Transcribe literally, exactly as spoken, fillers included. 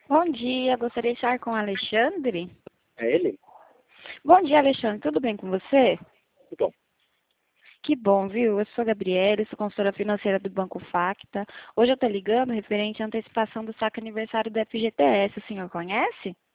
Bom dia, gostaria de falar com o Alexandre. É ele? Bom dia, Alexandre, tudo bem com você? Muito bom. Que bom, viu? Eu sou a Gabriela, sou consultora financeira do Banco Facta. Hoje eu estou ligando referente à antecipação do saque aniversário do F G T S, o senhor conhece?